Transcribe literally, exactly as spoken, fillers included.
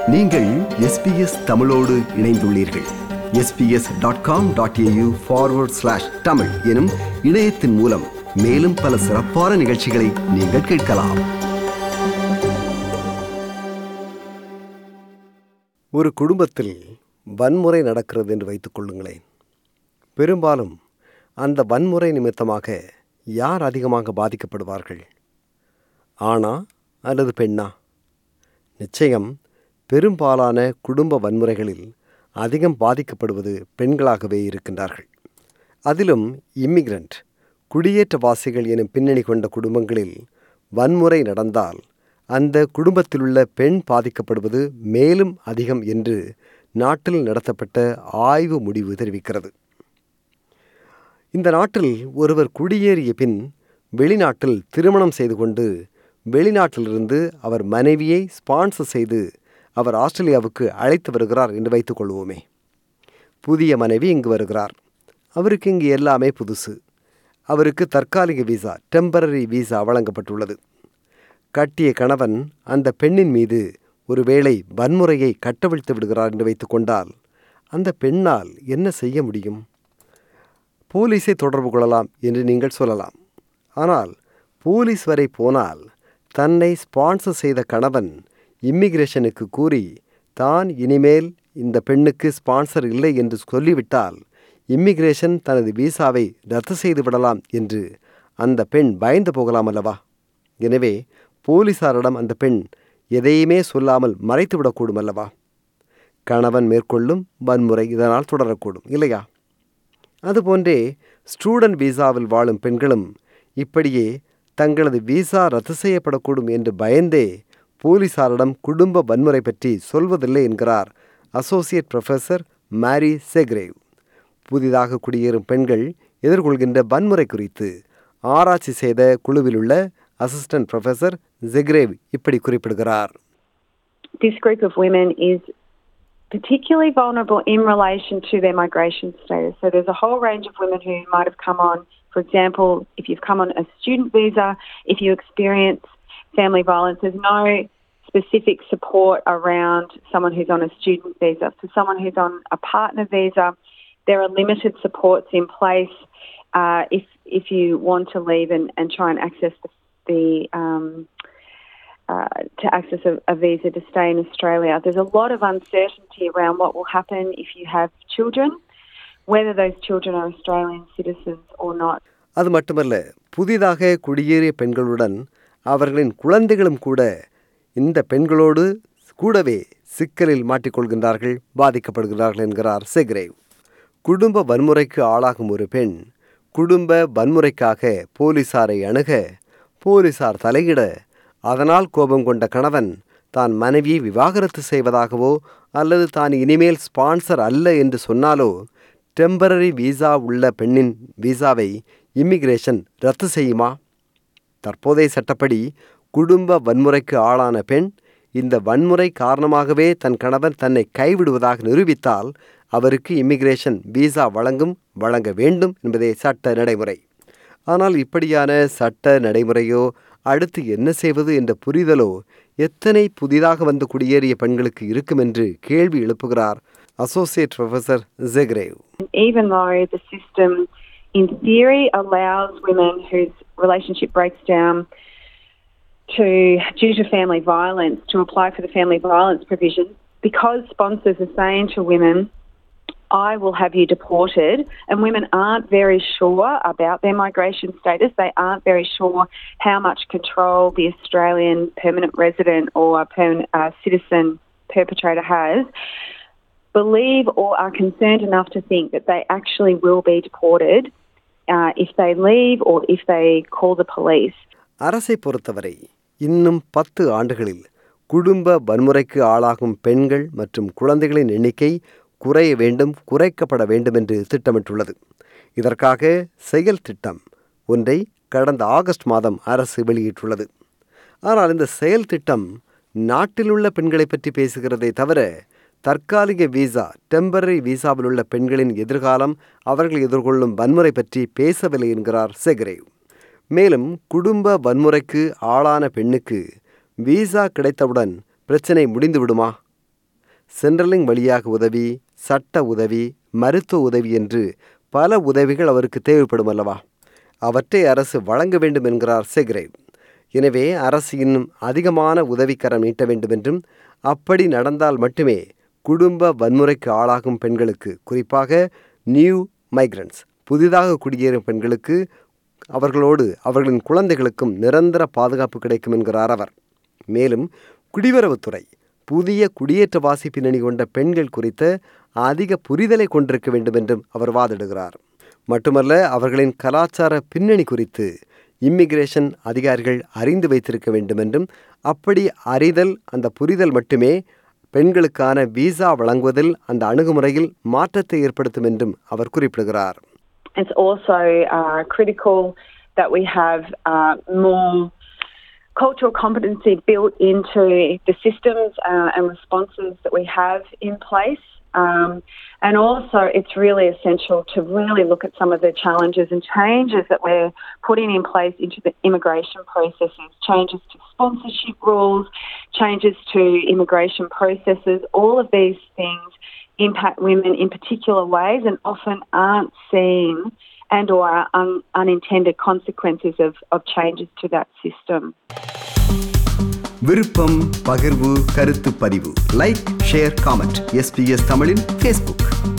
நீங்கள் எஸ்பிஎஸ் தமிழோடு இணைந்துள்ளீர்கள். SBS dot com dot AU forward slash Tamil எனும் இணையத்தின் மூலம் மேலும் பல சிறப்பான நிகழ்ச்சிகளை நீங்கள் கேட்கலாம். ஒரு குடும்பத்தில் வன்முறை நடக்கிறது என்று வைத்துக் கொள்ளுங்களேன். பெரும்பாலும் அந்த வன்முறை நிமித்தமாக யார் அதிகமாக பாதிக்கப்படுவார்கள்? ஆணா அல்லது பெண்ணா? நிச்சயம் பெரும்பாலான குடும்ப வன்முறைகளில் அதிகம் பாதிக்கப்படுவது பெண்களாகவே இருக்கின்றார்கள். அதிலும் இம்மிகிரண்ட் குடியேற்றவாசிகள் எனும் பின்னணி கொண்ட குடும்பங்களில் வன்முறை நடந்தால் அந்த குடும்பத்திலுள்ள பெண் பாதிக்கப்படுவது மேலும் அதிகம் என்று நாட்டில் நடத்தப்பட்ட ஆய்வு முடிவு தெரிவிக்கிறது. இந்த நாட்டில் ஒருவர் குடியேறிய பின் வெளிநாட்டில் திருமணம் செய்து கொண்டு வெளிநாட்டிலிருந்து அவர் மனைவியை ஸ்பான்சர் செய்து அவர் ஆஸ்திரேலியாவுக்கு அழைத்து வருகிறார் என்று வைத்துக் கொள்வோமே. புதிய மனைவி இங்கு வருகிறார். அவருக்கு இங்கு எல்லாமே புதுசு. அவருக்கு தற்காலிக வீசா, டெம்பரரி வீசா வழங்கப்பட்டுள்ளது. கட்டிய கணவன் அந்த பெண்ணின் மீது ஒருவேளை வன்முறையை கட்டவிழ்த்து விடுகிறார் என்று வைத்துக் கொண்டால் அந்த பெண்ணால் என்ன செய்ய முடியும்? போலீஸை தொடர்பு கொள்ளலாம் என்று நீங்கள் சொல்லலாம். ஆனால் போலீஸ் வரை போனால் தன்னை ஸ்பான்சர் செய்த கணவன் இம்மிகிரேஷனுக்கு கூறி தான் இனிமேல் இந்த பெண்ணுக்கு ஸ்பான்சர் இல்லை என்று சொல்லிவிட்டால் இம்மிகிரேஷன் தனது வீசாவை ரத்து செய்து விடலாம் என்று அந்த பெண் பயந்து போகலாம் அல்லவா? எனவே போலீசாரிடம் அந்த பெண் எதையுமே சொல்லாமல் மறைத்து விடக்கூடும் அல்லவா? கணவன் மேற்கொள்ளும் வன்முறை இதனால் தொடரக்கூடும் இல்லையா? அதுபோன்றே ஸ்டூடெண்ட் வீசாவில் வாழும் பெண்களும் இப்படியே தங்களது வீசா ரத்து செய்யப்படக்கூடும் என்று பயந்தே போலீசாரிடம் குடும்ப வன்முறை பற்றி சொல்வதில்லை என்கிறார் அசோசியேட் ப்ரொஃபஸர் மேரி செக்ரேவ். புதிதாக குடியேறும் பெண்கள் எதிர்கொள்கின்ற வன்முறை குறித்து ஆராய்ச்சி செய்த குழுவில் உள்ள அசிஸ்டன்ட் ப்ரொஃபஸர் செக்ரேவ் இப்படி குறிப்பிடுகிறார். This group of women is particularly vulnerable in relation to their migration status. So there's a whole range of women who might have come on, for example, if you've come on a student visa, if you experience family violence, there's no specific support around someone who's on a student visa. For someone who's on a partner visa, there are limited supports in place uh, if if you want to leave and, and try and access the, the um, uh, to access a, a visa to stay in Australia. There's a lot of uncertainty around what will happen if you have children, whether those children are Australian citizens or not. அது மட்டுமல்ல, புதிதாக குடியேறிய பெண்களுடன் அவர்களின் குழந்தைகளும் கூட இந்த பெண்களோடு கூடவே சிக்கலில் மாட்டிக்கொள்கின்றார்கள், பாதிக்கப்படுகிறார்கள் என்கிறார் செக்ரேவ். குடும்ப வன்முறைக்கு ஆளாகும் ஒரு பெண் குடும்ப வன்முறைக்காக போலீசாரை அணுக, போலீசார் தலையிட, அதனால் கோபம் கொண்ட கணவன் தான் மனைவியை விவாகரத்து செய்வதாகவோ அல்லது தான் இனிமேல் ஸ்பான்சர் அல்ல என்று சொன்னாலோ டெம்பரரி வீசா உள்ள பெண்ணின் வீசாவை இம்மிகிரேஷன் ரத்து செய்யுமா? தற்போதைய சட்டப்படி குடும்ப வன்முறைக்கு ஆளான பெண் இந்த வன்முறை காரணமாகவே தன் கணவன் தன்னை கைவிடுவதாக நிரூபித்தால் அவருக்கு இம்மிகிரேஷன் வீசா வழங்கும் வழங்க வேண்டும் என்பதே சட்ட நடைமுறை. ஆனால் இப்படியான சட்ட நடைமுறையோ அடுத்து என்ன செய்வது என்ற புரிதலோ எத்தனை புதிதாக வந்து குடியேறிய பெண்களுக்கு இருக்கும் என்று கேள்வி எழுப்புகிறார் அசோசியேட் ப்ரொஃபஸர் செக்ரேவ். Even though the system in theory allows women whose relationship breaks down to due to family violence to apply for the family violence provision, because sponsors are saying to women, I will have you deported, and women aren't very sure about their migration status. They aren't very sure how much control the Australian permanent resident or permanent uh, citizen perpetrator has, believe or are concerned enough to think that they actually will be deported uh, if they leave or if they call the police. அரசை பொறுத்தவரை இன்னும் பத்து ஆண்டுகளில் குடும்ப வன்முறைக்கு ஆளாகும் பெண்கள் மற்றும் குழந்தைகளின் எண்ணிக்கை குறைய வேண்டும், குறைக்கப்பட வேண்டும் என்று திட்டமிட்டுள்ளது. இதற்காக செயல் திட்டம் ஒன்றை கடந்த ஆகஸ்ட் மாதம் அரசு வெளியிட்டுள்ளது. ஆனால் இந்த செயல் திட்டம் நாட்டிலுள்ள பெண்களை பற்றி பேசுகிறதே தவிர தற்காலிக வீசா, டெம்பரரி வீசாவில் உள்ள பெண்களின் எதிர்காலம், அவர்கள் எதிர்கொள்ளும் வன்முறை பற்றி பேசவில்லை என்கிறார் செக்ரேவ். மேலும் குடும்ப வன்முறைக்கு ஆளான பெண்ணுக்கு வீசா கிடைத்தவுடன் பிரச்சனை முடிந்து விடுமா சென்ட்ரலிங் வழியாக உதவி, சட்ட உதவி, மருத்துவ உதவி என்று பல உதவிகள் அவருக்கு தேவைப்படும் அல்லவா? அவற்றை அரசு வழங்க வேண்டும் என்கிறார் செக்ரேவ். எனவே அரசு இன்னும் அதிகமான உதவிக்கரம் நீட்ட வேண்டும் என்றும், அப்படி நடந்தால் மட்டுமே குடும்ப வன்முறைக்கு ஆளாகும் பெண்களுக்கு, குறிப்பாக நியூ மைக்ரன்ட்ஸ், புதிதாக குடியேறும் பெண்களுக்கு, அவர்களோடு அவர்களின் குழந்தைகளுக்கும் நிரந்தர பாதுகாப்பு கிடைக்கும் என்கிறார் அவர். மேலும் குடிவரவுத்துறை புதிய குடியேற்றவாசி பின்னணி கொண்ட பெண்கள் குறித்த அதிக புரிதலை கொண்டிருக்க வேண்டும் என்றும் அவர் வாதிடுகிறார். மட்டுமல்ல, அவர்களின் கலாச்சார பின்னணி குறித்து இம்மிகிரேஷன் அதிகாரிகள் அறிந்து வைத்திருக்க வேண்டும் என்றும், அப்படி அறிதல், அந்த புரிதல் மட்டுமே பெண்களுக்கான விசா வழங்குவதில் அந்த அணுகுமுறையில் மாற்றத்தை ஏற்படுத்தும் என்றும் அவர் குறிப்பிடுகிறார். It's also uh, critical that we have uh, more cultural competency built into the systems uh, and responses that we have in place. Um, and also it's really essential to really look at some of the challenges and changes that we're putting in place into the immigration processes, changes to sponsorship rules, changes to immigration processes. All of these things impact women in particular ways and often aren't seen and or are un- unintended consequences of, of changes to that system. விருப்பம், பகிர்வு, கருத்து பதிவு, like, share, comment. SBS தமிழின் Facebook.